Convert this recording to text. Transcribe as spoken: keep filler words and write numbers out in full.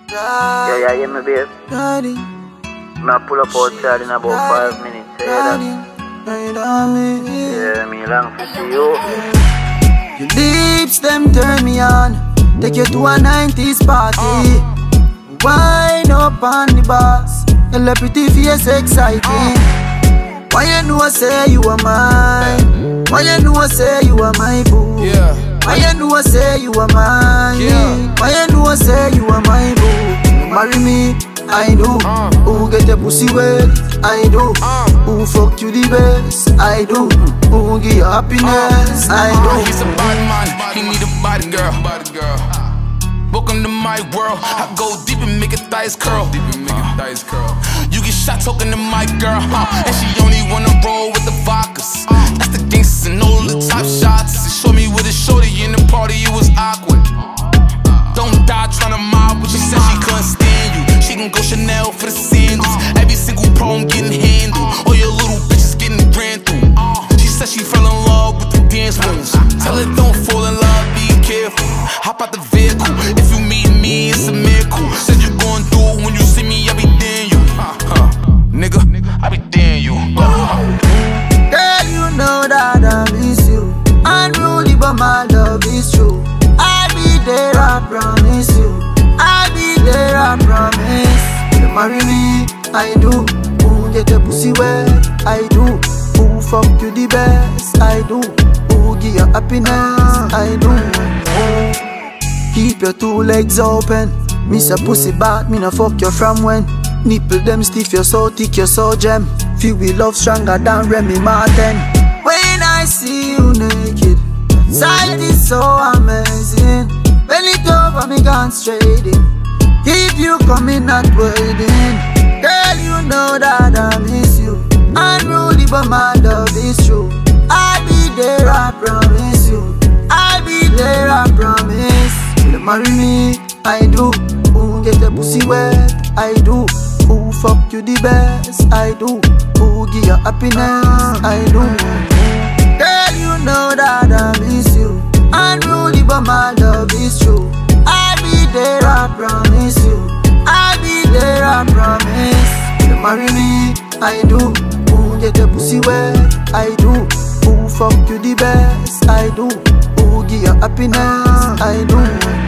Yeah, yeah, yeah, me babe. Riding, Me pull up outside in about five minutes. Yeah, riding, ride on me. yeah, me long to see you. Your lips, them turn me on. Take you to a nineties party. Wind up on the bus. Your pretty face exciting. Why you know I say you are mine? Why you know I say you are my boo? Yeah. Why you know I say you are mine? Yeah. Why you know I say you are my boo? Marry me, I do. Uh. Who get the pussy wet? I do. Uh. Who fuck you the best? I do. Who give you happiness? I do. He's a body man, he need a body girl. Body girl. Welcome to my world. I go deep and make her thighs curl. Deep and make her thighs curl. You get shot talking to my girl, huh? And she only wanna roll with the vodkas. That's the gangsters and all the top shots. She showed me with a shorty in the party, it was awkward. Don't die tryna mob, but she said she couldn't stand you. She can go Chanel for the sandals. Every single problem getting handled. All your little bitches getting ran through. She said she fell in love with the dance moves. Tell her don't fall in love, be careful. Hop out the vehicle. If you meet me, it's a miracle. Said you going through it when you see me, I be damn you. Huh, huh. Nigga, I be damn you. Girl, you know that I miss you. Unruly, but my love is true. I'll be there, I promise you. I'll be there, I promise. You marry me, I do. Who get the pussy wet? I do. Who fuck you the best? I do. Who give you happiness? I do. Keep your two legs open. Miss a pussy back, me no fuck you from when. Nipple them stiff, you're so thick, you're so gem. Feel we love stronger than Remy Martin. When I see you naked, sight is so amazing. Bend it over, me gone straight in. Keep you coming at waiting. Girl, you know that I miss you. Unruly, but my love is true. I'll be there, I promise you. I'll be there, I promise. You marry me, I do. Who get the pussy wet? I do. Who fuck you the best? I do. Who give you happiness? I do. Girl, you know that I miss you. Unruly, but my love is true. I'll be there, I promise you. I'll be there, I promise. You marry me, I do. Who get the pussy wet? I do. Who fuck you the best? I do. Who give you happiness? I do.